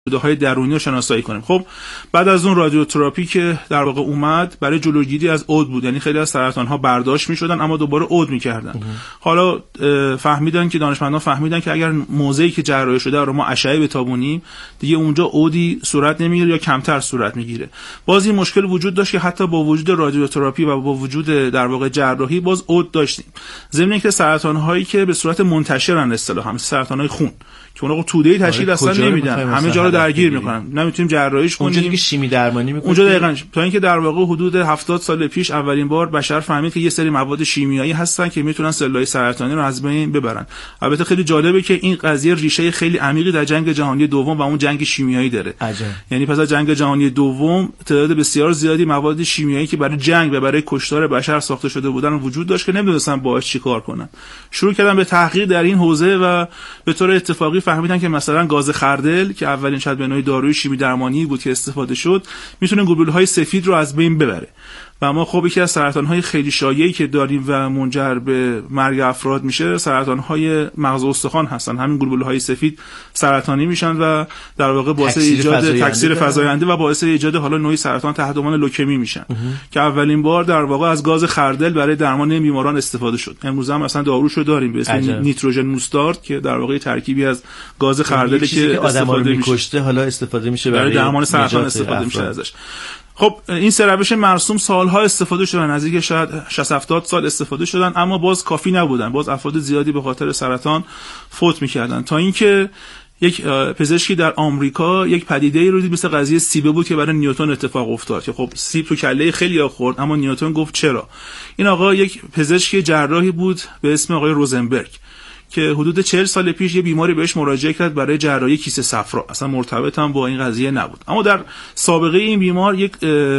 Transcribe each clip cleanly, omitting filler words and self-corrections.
های درونی رو شناسایی کنیم. خب بعد از اون رادیوتراپی که در واقع اومد برای جلوگیری از عود بود، یعنی خیلی از سرطان ها برداشت میشدن اما دوباره عود میکردن. حالا فهمیدن که دانشمندان فهمیدن که اگر موضعی که جراحی شده رو ما اشعه بتابونیم دیگه اونجا عودی صورت نمیگیره یا کمتر صورت میگیره. باز این مشکل وجود داشت که حتی با وجود رادیوتراپی و با وجود در واقع جراحی باز عود داشتیم. ضمن اینکه سرطان هایی که به صورت منتشرن اصطلاحا سرطان های خون که اونها توده‌ای تشکیل اصلا نمیدن، همه جا رو درگیر میکنن، نمیتونیم جراحیش کنیم. اونجا دیگه شیمی درمانی میکنیم. اونجا دقیقاً تا اینکه در واقع حدود 70 سال پیش اولین بار بشر فهمید که یه سری مواد شیمیایی هستن که میتونن سلولای سرطانی رو از بین ببرن. البته خیلی جالبه که این قضیه ریشه خیلی عمیقی در جنگ جهانی دوم و اون جنگ شیمیایی داره. یعنی پس از جنگ جهانی دوم تعداد بسیار زیادی مواد شیمیایی که برای جنگ و برای کشتار بشر ساخته شده بودن وجود داشت که نمیدونستن باهاش چیکار کنن. شروع کردن به تحقیق در این حوزه و به طور اتفاقی فهمیدن که مثلا گاز خردل که اولین شاید به نوعی داروی شیمی درمانی بود که استفاده شد میتونه گلبوله‌های سفید رو از بین ببره. و ما خب یکی از سرطان‌های خیلی شایعی که داریم و منجر به مرگ افراد میشه سرطان‌های مغز و استخوان هستن. همین گلبوله‌های سفید سرطانی میشن و در واقع باعث ایجاد تکثیر فزاینده و باعث ایجاد حالا نوعی سرطان تحت عنوان لوکمی میشن که اولین بار در واقع از گاز خردل برای درمان این بیماران استفاده شد. امروز هم مثلا داروشو داریم به اسم نیتروژن موستارد که در واقع ترکیبی از گاز خردلی که استفاده میشه حالا استفاده میشه برای درمان سرطان استفاده میشه ازش. خب این سه روش مرسوم سالها استفاده شدن، نزدیک شاید 60-70 سال استفاده شدن، اما باز کافی نبودن. باز افراد زیادی به خاطر سرطان فوت میکردن تا اینکه یک پزشکی در آمریکا یک پدیده‌ای رو دید مثل قضیه سیبه بود که برای نیوتن اتفاق افتاد که خب سیب تو کله خیلی خورد اما نیوتن گفت چرا. این آقا یک پزشک جراحی بود به اسم آقای روزنبرگ که حدود 40 سال پیش یه بیماری بهش مراجعه کرد برای جراحی کیسه صفرا، اصلا مرتبط هم با این قضیه نبود، اما در سابقه این بیمار یک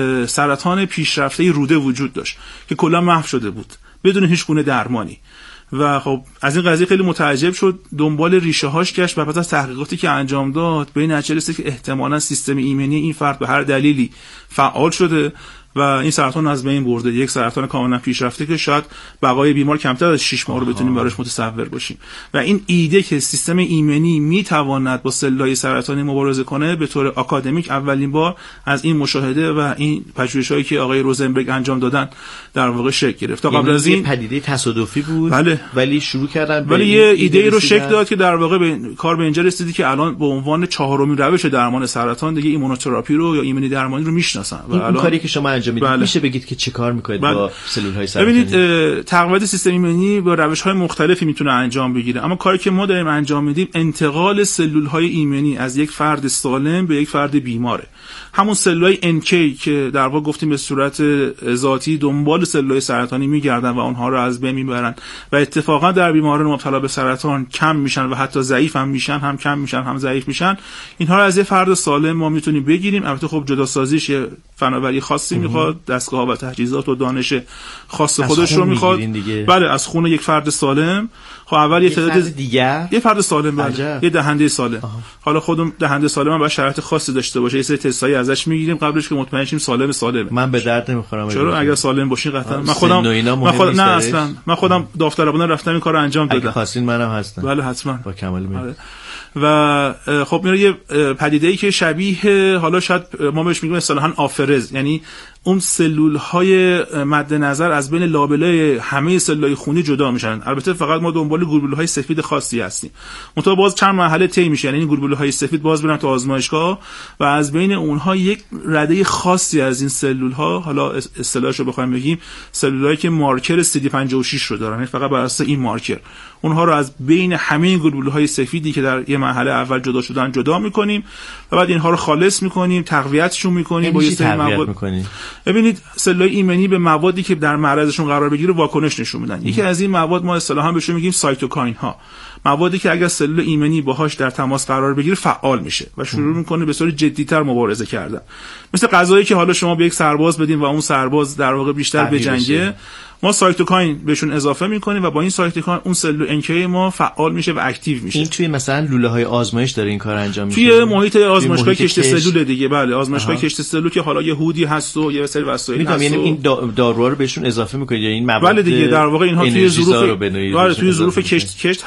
سرطان پیشرفته روده وجود داشت که کلا محو شده بود بدون هیچ گونه درمانی. و خب از این قضیه خیلی متعجب شد، دنبال ریشه هاش گشت و پس از تحقیقاتی که انجام داد به این نتیجه رسید که احتمالاً سیستم ایمنی این فرد به هر دلیلی فعال شده و این سرطان از بین برده. یک سرطان کاملا پیشرفته که شاید بقای بیمار کمتر از 6 ماه رو بتونیم براش متصور باشیم. و این ایده که سیستم ایمنی میتواند با سلولای سرطانی مبارزه کنه به طور آکادمیک اولین بار از این مشاهده و این پژوهش‌هایی که آقای روزنبرگ انجام دادن در واقع شکل گرفت. تا قبل از این پدیده تصادفی بود. بله. ولی شروع کردن ولی یه ایده رو شکل داد که در واقع کار به اینجا رسیدی که الان به عنوان چهارمین روش درمان سرطان دیگه ایمونوتراپی رو یا ایمنی درمانی رو میشناسن. و الان کاری که شما انجام میدید میشه بگید که چه کار میکنید با سلول‌های سرطانی؟ ببینید تقویت سیستم ایمنی با روش‌های مختلفی میتونه انجام بگیره، اما کاری که ما داریم انجام میدیم انتقال سلول‌های ایمنی از یک فرد سالم به یک فرد بیماره. همون سلول‌های NK که در واقع گفتیم به صورت ذاتی دنبال سلول‌های سرطانی میگردن و اونها رو از بین میبرن و اتفاقا در بیماران مبتلا به سرطان کم میشن و حتی ضعیف هم میشن، هم کم میشن هم ضعیف میشن. اینها رو از یک فرد سالم ما میتونیم بگیریم. البته خب جداسازیش فناوری خاصی میخواد، دستگاه‌ها و تجهیزات و دانش خاص خودش رو میخواد. بله از خون یک فرد سالم. خب اول یه تعداد دیگر یه فرد سالم بله. یه دهنده سالم. حالا خودم دهنده سالم هم باید شرایط خاصی داشته باشه، یه سری تستایی ازش میگیریم قبلش که مطمئن شیم سالمه. من به درد نمیخورم. چرا؟ اگر سالم باشین قطعا نه اصلا من خودم داوطلبانه رفتم این کارو انجام دادم. اگه خواستین منم هستم. بله حتما با کمال میل. و خب میره یه پدیده‌ای که شبیه حالا شاید ما بهش میگیم اصطلاحاً آفرز، یعنی اون سلول‌های مد نظر از بین لابلای همه سلول‌های خونی جدا میشن. البته فقط ما دنبال گلبوله‌های سفید خاصی هستیم. منتها باز چند مرحله طی میشه، یعنی این گلبوله‌های سفید باز برن تو آزمایشگاه و از بین اونها یک رده خاصی از این سلول‌ها، حالا اصطلاحش رو بخوایم بگیم سلول‌هایی که مارکر CD56 رو دارن، یعنی فقط بر اساس این مارکر اونها رو از بین همه گلبوله‌های سفیدی که در یه مرحله اول جدا شدن جدا می‌کنیم و بعد اینها رو خالص می‌کنیم، تقویتشون می‌کنیم با یه سری مواد. ببینید سلولای ایمنی به موادی که در معرضشون قرار بگیره واکنش نشون میدن. یکی از این مواد ما اصطلاحاً بهشون میگیم سایتوکاین ها، موادی که اگر سلول ایمنی باهاش در تماس قرار بگیره فعال میشه و شروع میکنه به صورت جدی‌تر مبارزه کردن. مثل غذایی که حالا شما به یک سرباز بدین و اون سرباز در واقع بیشتر بجنگه، ما سایتوکاین بهشون اضافه میکنیم و با این سایتوکاین اون سلول انکی ما فعال میشه و اکتیو میشه. این توی مثلا لوله‌های آزمایش داره این کار انجام میشه. توی محیط آزمایشگاه کشت سلول دیگه. بله آزمایشگاه کشت سلول که حالا یه هودی هست و یه سری وسایل هست. یعنی این داروها رو بهشون اضافه میکنید یا این مواد؟ بله دیگه در واقع اینها توی ظروف توی ظروف کشت هستن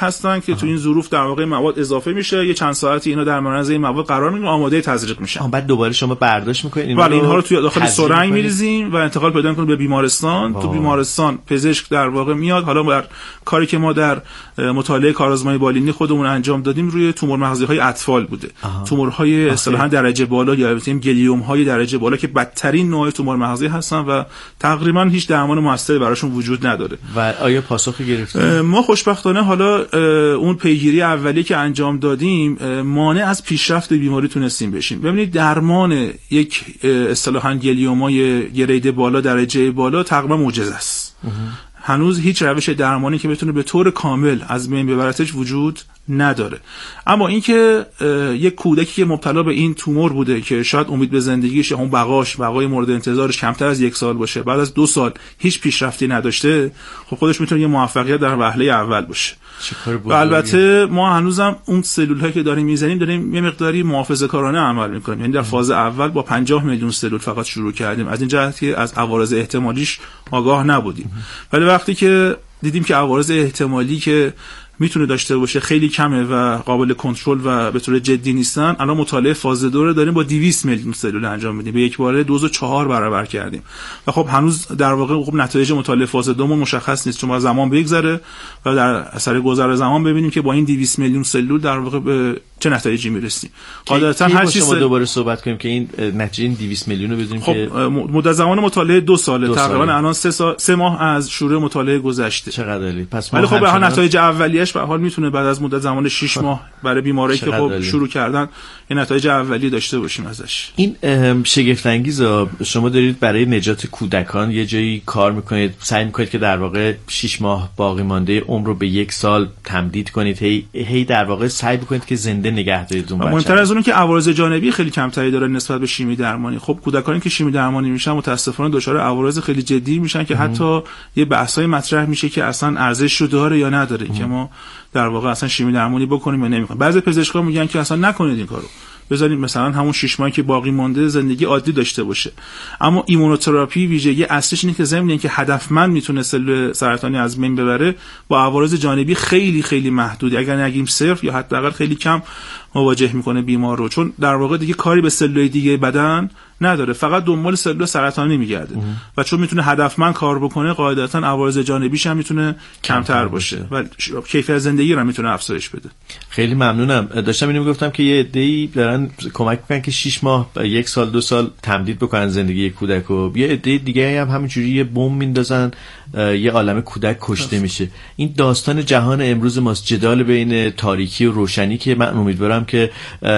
که تو این ظروف در واقع مواد اضافه میشه، یه چند ساعتی اینا در معرض این مواد قرار میگیرن، آماده تزریق میشن. بعد دوباره شما برداشت میکنید ولی اینها رو توی داخل سرنگ میریزیم و انتقال پیدا میکنیم به بیمارستان. تو بیمارستان پزشک در واقع میاد. حالا بر کاری که ما در مطالعه کارآزمایی بالینی خودمون انجام دادیم روی تومور مغزی‌های اطفال بوده. تومورهای اصطلاحاً درجه بالا یا بگیم گلیوم‌های درجه بالا که بدترین نوع تومور مغزی هستن و تقریبا هیچ درمان موثری براشون وجود نداره. و آیا پاسخی گرفتید؟ ما خوشبختانه حالا اون پیگیری اولیه که انجام دادیم مانع از پیشرفت بیماری تونستیم بشیم. ببینید درمان یک اصطلاحاً گلیومای گرید بالا درجه بالا تقریبا معجزه است. هنوز هیچ روش درمانی که بتونه به طور کامل از بین ببرتش وجود نداره. اما اینکه یک کودکی که مبتلا به این تومور بوده که شاید امید به زندگیش یا اون بقای مورد انتظارش کمتر از 1 سال باشه، بعد از 2 سال هیچ پیشرفتی نداشته، خب خودش میتونه یه موفقیت در وهله اول باشه. و البته ما هنوزم اون سلول‌هایی که داریم یه مقداری محافظه‌کارانه عمل می‌کنیم. یعنی در فاز اول با 50 میلیون سلول فقط شروع کردیم. از این جهت که از عوارض احتمالیش آگاه نبودیم. ولی وقتی که دیدیم که عوارض احتمالی که میتونه داشته باشه خیلی کمه و قابل کنترل و به طور جدی نیستن، الان مطالعه فاز 2 رو داریم با 200 میلیون سلول انجام میدیم. به یک باره دوز 4 برابر کردیم و خب هنوز در واقع خب نتایج مطالعه فاز 2 مشخص نیست، چون زمان بگذره و در اثر گذر زمان ببینیم که با این 200 میلیون سلول در واقع به چه نتایجی میرسیم. قاعدتا هر چیز دوباره صحبت کنیم که این نتیجه این 200 میلیون رو بدونیم. خب که مدت زمان مطالعه 2 ساله تقریبا. الان 3 ماه از شروع مطالعه گذشته. چقدر عالی. پس ولی خب به هر نتایج اولیه‌اش به حال میتونه بعد از مدت زمان 6 ماه برای بیماری که خب شروع کردن این نتایج اولیه داشته باشیم ازش. این شگفت انگیزه. شما دارید برای نجات کودکان یه جایی کار میکنید، سعی میکنید که در واقع 6 ماه باقی مانده عمر رو به 1 سال تمدید کنید، هی در واقع سعی بکنید که زنده نگه دارید اون بچه. مهمتر از اون که عوارض جانبی خیلی کمتری داره نسبت به شیمی درمانی. خب کودکانی که شیمی درمانی میشن متاسفانه دچار عوارض خیلی جدی میشن که حتی یه بحثای مطرح میشه که اصلا ارزش رو داره یا نداره که ما در واقع اصلا شیمی درمانی بکنیم یا نمیکنیم. بعضی پزشکا میگن که اصلا نکنید این کارو، بذارید مثلا همون 6 ماهی که باقی مونده زندگی عادی داشته باشه. اما ایمونوتراپی ویژگی اصلیش اینه که ضمن اینکه هدفمند میتونه سلول سرطانی از بین ببره، با عوارض جانبی خیلی خیلی محدودی، اگر نگیم صفر یا حداقل خیلی کم، مواجه میکنه بیمار رو، چون در واقع دیگه کاری به سلول دیگه بدن نداره، فقط دنبال سلول سرطانی میگرده و چون میتونه هدفمند کار بکنه قاعدتا عوارض جانبیش هم میتونه کمتر باشه و کیفیت زندگی رو میتونه افزایش بده. خیلی ممنونم. داشتم اینو میگفتم که یه عده‌ای دارن کمک میکنن که 6 ماه 1 سال 2 سال تمدید بکنن زندگی کودک رو، یه عده دیگه هم همینجوری یه بمب میندازن یه عالمه کودک کشته میشه. این داستان جهان امروز ماست، جدال بین تاریکی و روشنی که من امیدوارم که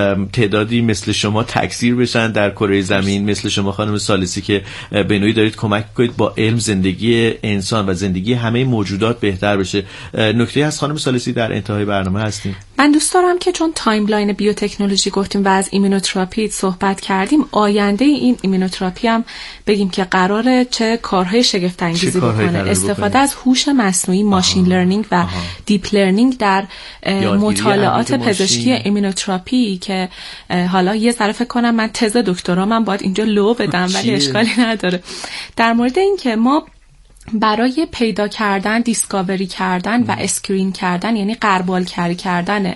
تعدادی مثل شما تکثیر بشن در کره زمین، مثل شما خانم ثالثی که به نوعی دارید کمک کنید با علم زندگی انسان و زندگی همه موجودات بهتر بشه. نکته از خانم ثالثی در انتهای برنامه هستیم. من دوست دارم که چون تایملاین بیوتکنولوژی گفتیم و از ایمونوتراپی صحبت کردیم، آینده این ایمونوتراپی هم بگیم که قراره چه کارهای شگفت انگیزی بکنه. استفاده از هوش مصنوعی، ماشین لرنینگ و دیپ لرنینگ در مطالعات پزشکی ایمونوتراپی که حالا یه ذره فکر کنم من تز دکترامم باید اینجا لو بدم ولی اشکالی نداره، در مورد این که ما برای پیدا کردن، دیسکاوری کردن و اسکرین کردن، یعنی غربالگری کردن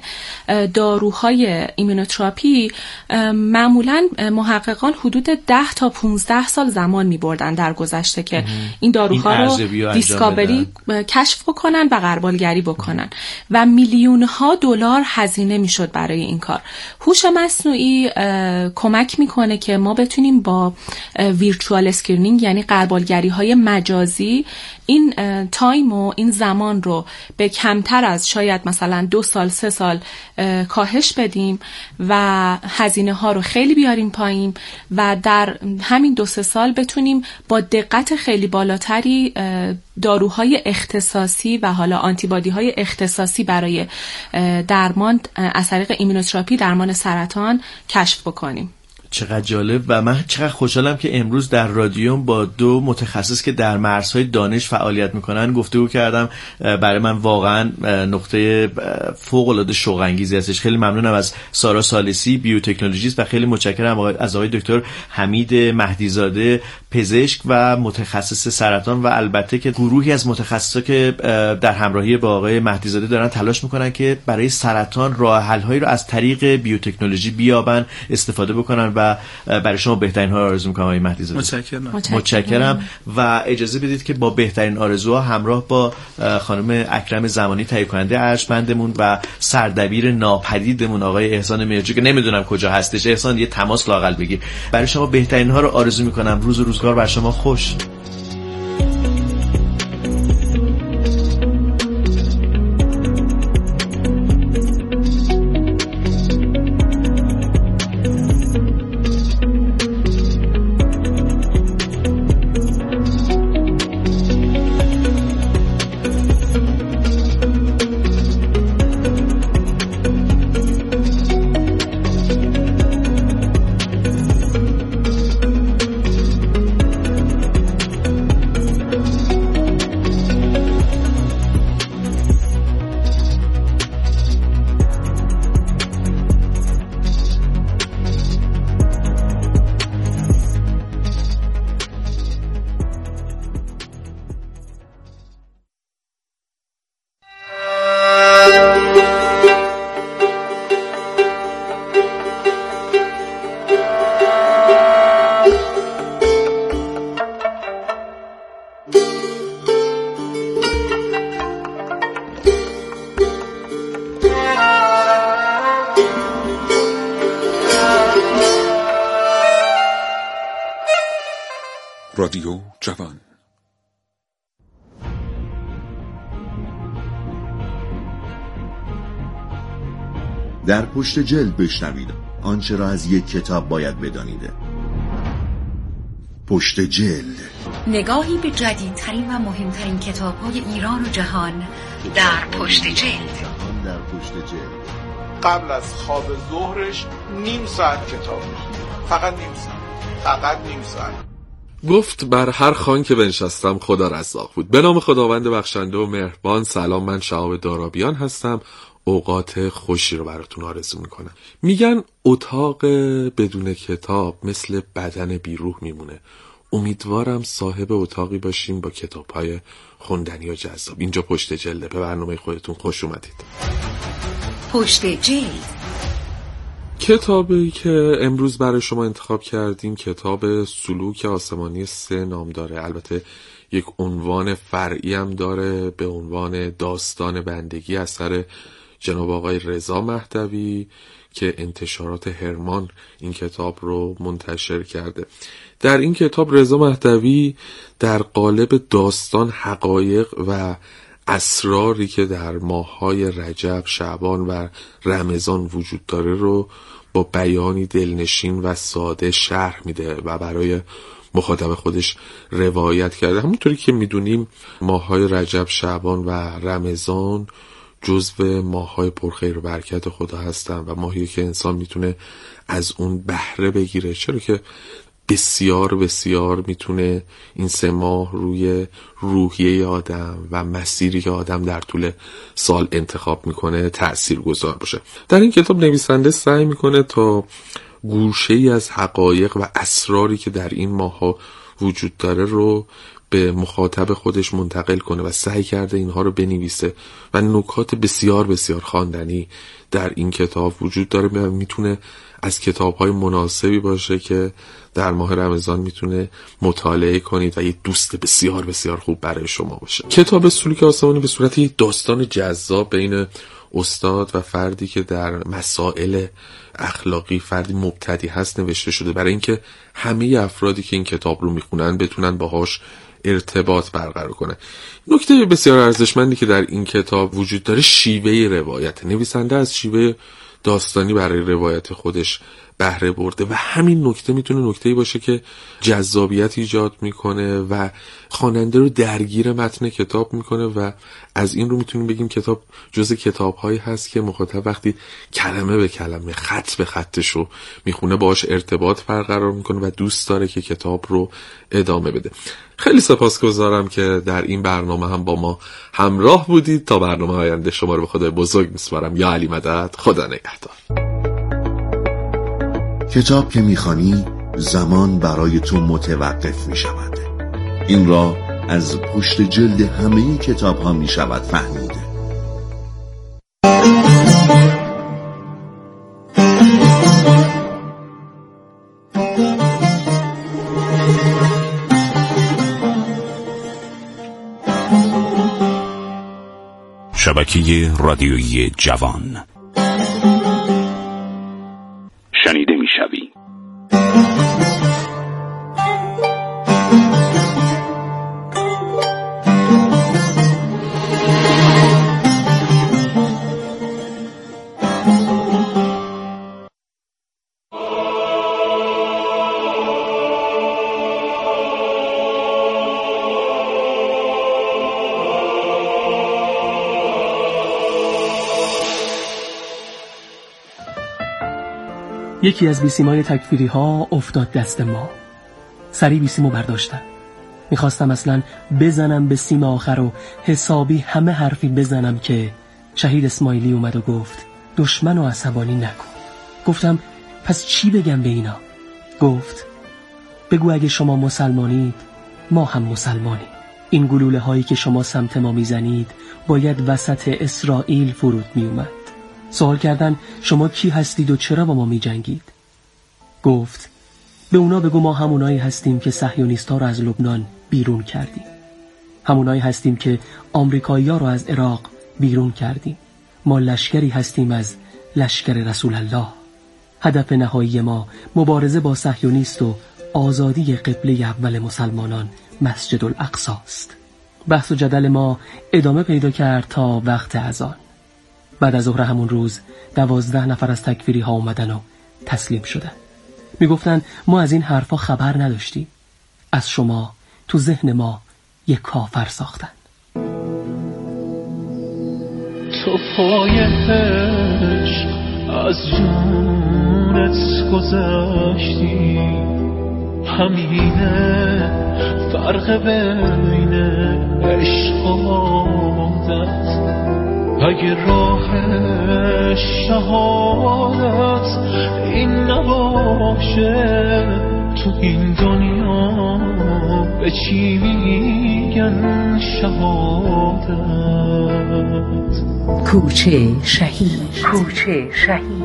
داروهای ایمونوتراپی، معمولاً محققان حدود 10 تا 15 سال زمان می‌بردن در گذشته که این داروها رو دیسکاوری کشف کنن و غربالگری بکنن و میلیون‌ها دلار هزینه میشد برای این کار. هوش مصنوعی کمک میکنه که ما بتونیم با ویرچوال اسکرینینگ، یعنی غربالگری‌های مجازی، این تایم و این زمان رو به کمتر از شاید مثلا 2 سال 3 سال کاهش بدیم و هزینه ها رو خیلی بیاریم پایین و در همین 2-3 سال بتونیم با دقت خیلی بالاتری داروهای اختصاصی و حالا آنتیبادی های اختصاصی برای درمان از طریق ایمونوتراپی درمان سرطان کشف بکنیم. چقدر جالب و من چقدر خوشحالم که امروز در رادیوم با 2 متخصص که در مرزهای دانش فعالیت میکنن گفتگو کردم. برای من واقعا نقطه فوق العاده شوق انگیزی هستش. خیلی ممنونم از سارا ثالثی بیوتکنولوژیست و خیلی متشکرم از آقای دکتر حمید مهدی زاده پزشک و متخصص سرطان و البته که گروهی از متخصصا که در همراهی با آقای مهدیزاده دارن تلاش میکنن که برای سرطان راه حل هایی رو از طریق بیوتکنولوژی بیابن، استفاده بکنن و برای شما بهترین ها رو آرزو میکنم آقای مهدیزاده. متشکرم و اجازه بدید که با بهترین آرزوها همراه با خانم اکرم زمانی تهیه کننده ارجمندمون و سردبیر ناپدیدمون آقای احسان مهرجو که نمیدونم کجا هستش، احسان یه تماس لااقل بگیر، برای شما بهترین ها رو آرزو میکنم. روز و روزگار بر شما خوش. رادیو جوان. در پشت جلد بشنوید آنچه را از یک کتاب باید بدانید. پشت جلد، نگاهی به جدیدترین و مهمترین کتاب‌های ایران و جهان در پشت جلد. قبل از خواب ظهرش نیم ساعت کتاب می‌خونم. فقط نیم ساعت. گفت بر هر خوان که بنشستم خدا رزاق بود. به نام خداوند بخشنده و مهربان. سلام، من شهاب دارابیان هستم. اوقات خوشی رو براتون آرزو میکنم. میگن اتاق بدون کتاب مثل بدن بیروح میمونه. امیدوارم صاحب اتاقی باشیم با کتاب‌های خوندنی و جذاب. اینجا پشت جلده. به برنامه خودتون خوش اومدید. پشت جلد. کتابی که امروز برای شما انتخاب کردیم کتاب سلوک آسمانی 3 نام داره. البته یک عنوان فرعی هم داره به عنوان داستان بندگی اثر جناب آقای رضا مهدوی که انتشارات هرمان این کتاب رو منتشر کرده. در این کتاب رضا مهدوی در قالب داستان حقایق و اسراری که در ماه‌های رجب، شعبان و رمضان وجود داره رو با بیانی دلنشین و ساده شرح میده و برای مخاطب خودش روایت کرده. همونطوری که میدونیم ماه‌های رجب، شعبان و رمضان جزو ماه‌های پرخیر و برکت خدا هستن و ماهی که انسان میتونه از اون بهره بگیره، چرا که بسیار بسیار میتونه این 3 ماه روی روحیه آدم و مسیری که آدم در طول سال انتخاب میکنه تأثیرگذار باشه. در این کتاب نویسنده سعی میکنه تا گوشه‌ای از حقایق و اسراری که در این ماه‌ها وجود داره رو به مخاطب خودش منتقل کنه و سعی کرده اینها رو بنویسه و نکات بسیار بسیار خواندنی در این کتاب وجود داره و میتونه از کتاب‌های مناسبی باشه که در ماه رمضان میتونه مطالعه کنید و یه دوست بسیار بسیار خوب برای شما باشه. کتاب سلوک آسمانی به صورت یک داستان جذاب بین استاد و فردی که در مسائل اخلاقی فردی مبتدی هست نوشته شده، برای اینکه همه افرادی که این کتاب رو میخونن بتونن باهاش ارتباط برقرار کنه. نکته بسیار ارزشمندی که در این کتاب وجود داره شیوه روایت. نویسنده از شیوه داستانی برای روایت خودش بهره برده و همین نکته میتونه نکته‌ای باشه که جذابیت ایجاد میکنه و خواننده رو درگیر متن کتاب میکنه و از این رو میتونیم بگیم کتاب جزء کتاب‌هایی هست که مخاطب وقتی کلمه به کلمه، خط به خطش رو میخونه باهاش ارتباط برقرار میکنه و دوست داره که کتاب رو ادامه بده. خیلی سپاسگزارم که در این برنامه هم با ما همراه بودید. تا برنامه آینده شما رو به خدای بزرگ میسپارم. یا علی مدد. خدا نگهدار. کتاب که میخوانی زمان برای تو متوقف می شود. این را از پشت جلد همه کتاب ها می شود فهمید. شبکه رادیویی جوان شنیده می شوی. یکی از بیسیمای تکفیری ها افتاد دست ما. سری بیسیمو برداشتم. میخواستم اصلا بزنم به سیم آخر و حسابی همه حرفی بزنم که شهید اسماعیلی اومد و گفت دشمن و عصبانی نکن. گفتم پس چی بگم به اینا؟ گفت بگو اگه شما مسلمانید ما هم مسلمانیم. این گلوله هایی که شما سمت ما میزنید باید وسط اسرائیل فرود میومد. سوال کردن شما کی هستید و چرا با ما می جنگید؟ گفت به اونا بگو ما همونایی هستیم که صهیونیست‌ها رو از لبنان بیرون کردیم. همونایی هستیم که آمریکایی‌ها رو از عراق بیرون کردیم. ما لشکری هستیم از لشکر رسول الله. هدف نهایی ما مبارزه با صهیونیست و آزادی قبله اول مسلمانان مسجد الاقصی است. بحث و جدل ما ادامه پیدا کرد تا وقت اذان. بعد از ظهر همون روز 12 نفر از تکفیری ها اومدن و تسلیم شدن. میگفتن ما از این حرفا خبر نداشتیم. از شما تو ذهن ما یک کافر ساختن. تو پایش از جونت گذشتی، همینه فرق بین عشق و عادت. اگه راه شهادت این نباشه، تو این دنیا به چی میگن شهادت؟ کوچه شهید. کوچه شهید.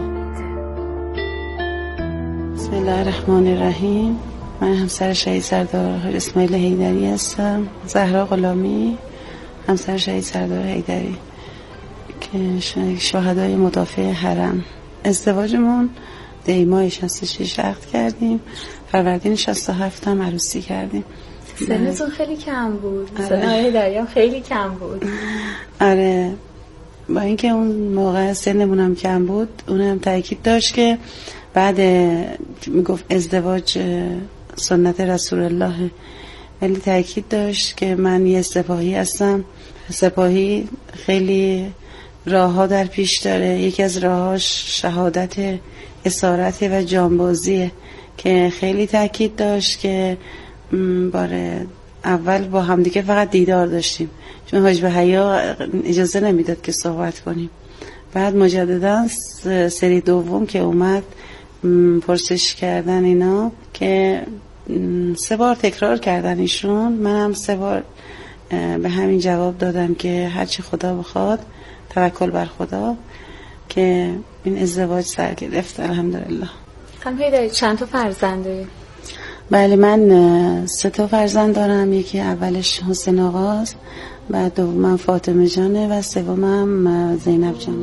بسم الله الرحمن الرحیم. من همسر شهید سردار اسماعیل حیدری هستم. زهرا غلامی همسر شهید سردار حیدری که شهدای مدافع حرم. ازدواجمون دیمای 66 عقد کردیم، فروردین 67 هم عروسی کردیم. سنتون خیلی کم بود. سن آقای دریا خیلی کم بود. آره، با اینکه اون موقع سنمون هم کم بود، اونم تاکید داشت که بعد میگفت ازدواج سنت رسول الله، ولی تاکید داشت که من یه سپاهی هستم. سپاهی خیلی راه‌ها در پیش داره. یکی از راهاش شهادت، اسارت و جانبازیه که خیلی تاکید داشت که باره اول با همدیگه فقط دیدار داشتیم، چون حاج به حیا اجازه نمیداد که صحبت کنیم. بعد مجددا سری دوم که اومد پرسش کردن اینا که 3 بار تکرار کردن ایشون، منم 3 بار به همین جواب دادم که هرچی خدا بخواد، توکل بر خدا، که این ازدواج سر گرفت الحمدلله. خانم حیدری چند تا فرزند دارید؟ بله، من 3 تا فرزند دارم. یکی اولش حسین آقاست، بعد دومم فاطمه جانه و سومم زینب جانه.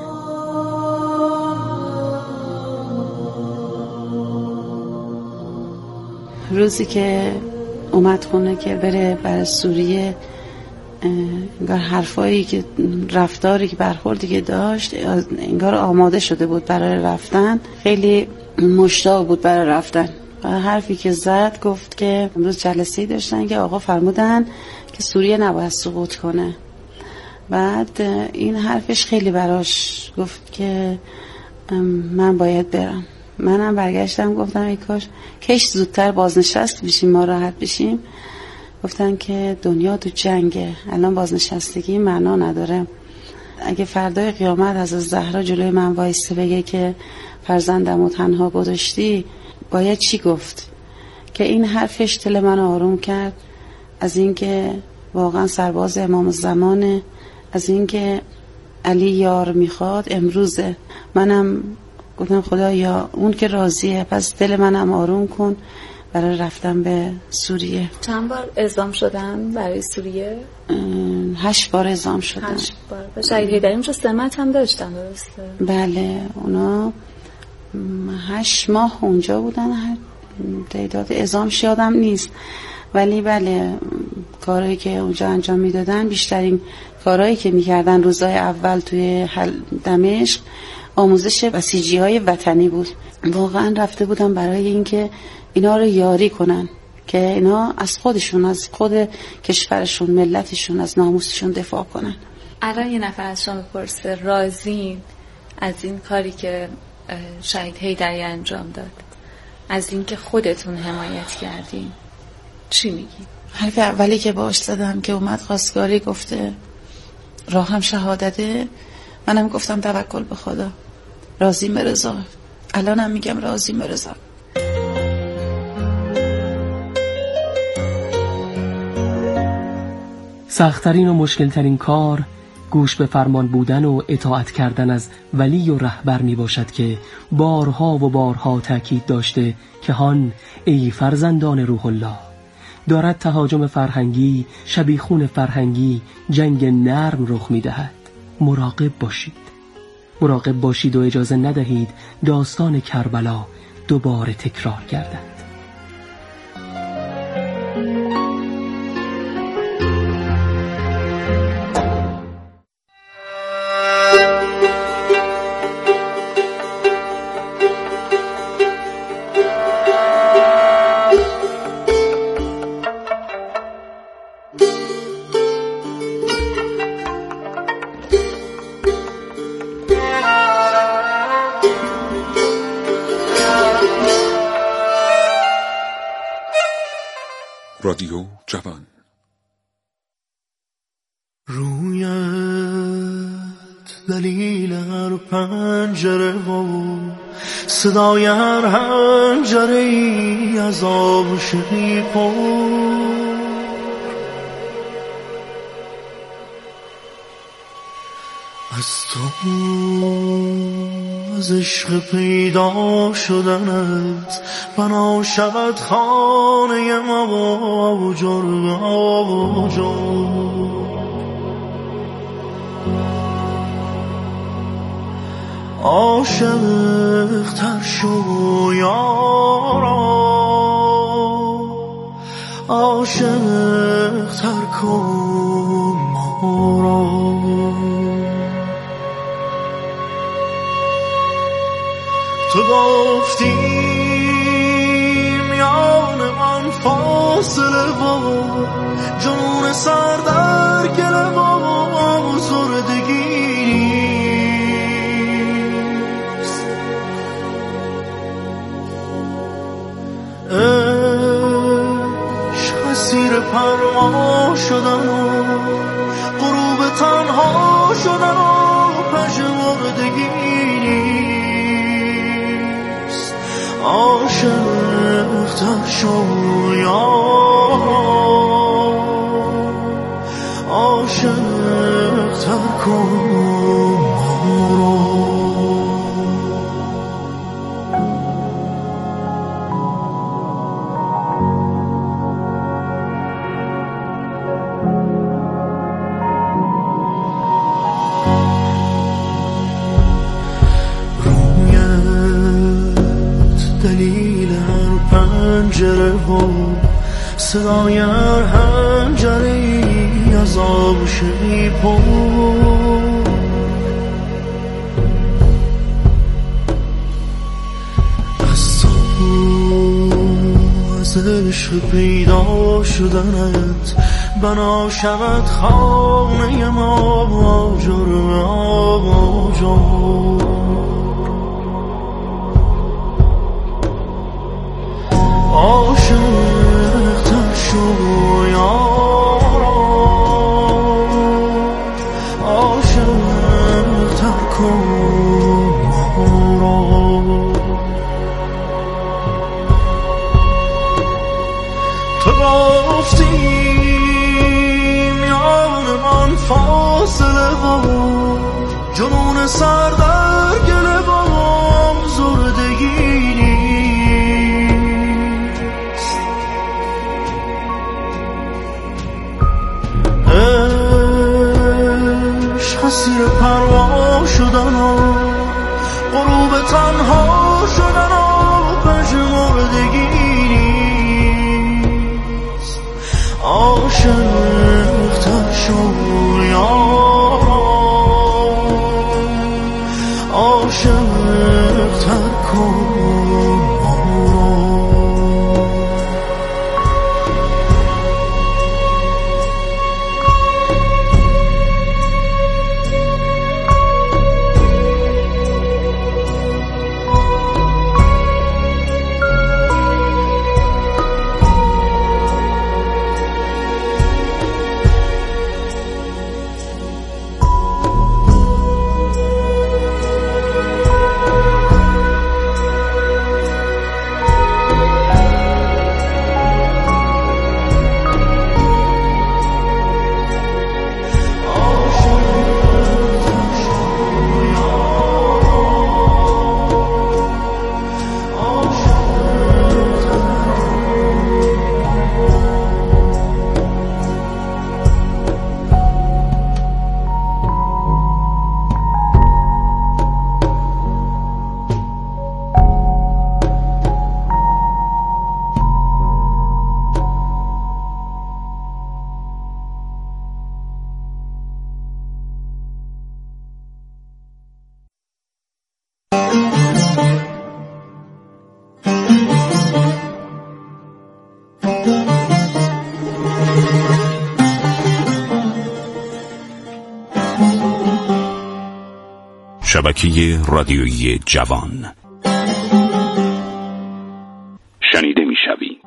روزی که اومد خونه که بره برای سوریه، انگار حرفایی که رفتاری که برخوردی که داشت انگار آماده شده بود برای رفتن، خیلی مشتاق بود برای رفتن. و حرفی که زد گفت که امروز جلسه‌ای داشتن که آقا فرمودن که سوریه نباید سقوط کنه. بعد این حرفش خیلی براش گفت که من باید برم. منم برگشتم گفتم ای کاش زودتر بازنشست بشیم، ما راحت بشیم. گفتن که دنیا تو جنگه، الان بازنشستگی معنا نداره. اگه فردای قیامت از زهرا جلوی من وایسته بگه که فرزندم رو تنها گذاشتی باید چی گفت؟ که این حرفش دل من آروم کرد، از اینکه واقعا سرباز امام زمانه، از اینکه علی یار میخواد امروزه. منم گفتم خدایا اون که راضیه، پس دل منم آروم کن برای رفتن به سوریه. چند بار اعزام شدن برای سوریه؟ 8 بار اعزام شدن. 8 بار. و شهید حیدری اونجا سمت هم داشتن درسته؟ بله، اونا 8 ماه اونجا بودن. تعداد اعزامش یادم نیست، ولی بله کارهایی که اونجا انجام میدادن، بیشترین کارهایی که میکردن روزهای اول توی دمشق آموزش بسیجی‌های وطنی بود. واقعا رفته بودن برای اینکه اینا رو یاری کنن که اینا از خودشون، از خود کشورشون، ملتشون، از ناموسشون دفاع کنن. الان یه نفر از شما بپرسه راضین از این کاری که شهید حیدری انجام داد، از اینکه خودتون حمایت کردین، چی میگی؟ حرف اولی که باش زدم که اومد خواستگاری گفته راهم شهادته، منم گفتم توکل به خدا، راضیم به رضا. الانم میگم راضیم به رضا. سخت‌ترین و مشکل‌ترین کار گوش به فرمان بودن و اطاعت کردن از ولی و رهبر می باشد که بارها و بارها تأکید داشته که هان ای فرزندان روح الله، دارد تهاجم فرهنگی، شبیخون فرهنگی، جنگ نرم رخ می دهد. مراقب باشید، مراقب باشید و اجازه ندهید داستان کربلا دوباره تکرار گردد. رادیو جوان. رویت دلیل هر پنجره و صدای هر حنجره ای از آب شدی پر، از تو از عشق پیدا شدنت بنا شود خانه ما آجر به آجر. عاشق تر شو یارا، عاشق تر کن ما را. تو گفتی میان من فاصله و جنون سر در گله و آزردگی نیست. عشق اسیر پروا شدن و غروب تنها شدن و پژمردگی نیست. عاشق تر شو یارا، عاشق تر کن ما را. دلیل هر پنجره و صدای هر حنجره ای از آب شدی پر، از تو از عشق پیدا شدنت بنا شود خانه ما آجر به آجر. عاشق تر شو یارا، عاشق تر کن ما را. رفتیم میانمان فاصله و جنون سر در گله بام زردگی نیست. عشق اسیر پروا شدن و غروب تنها شدن و پژمردگی نیست. عاشق تر شو عاشق تر کن شبکه رادیویی جوان شنیده می‌شوی.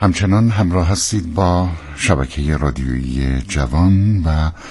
همچنان همراه هستید با شبکه رادیویی جوان و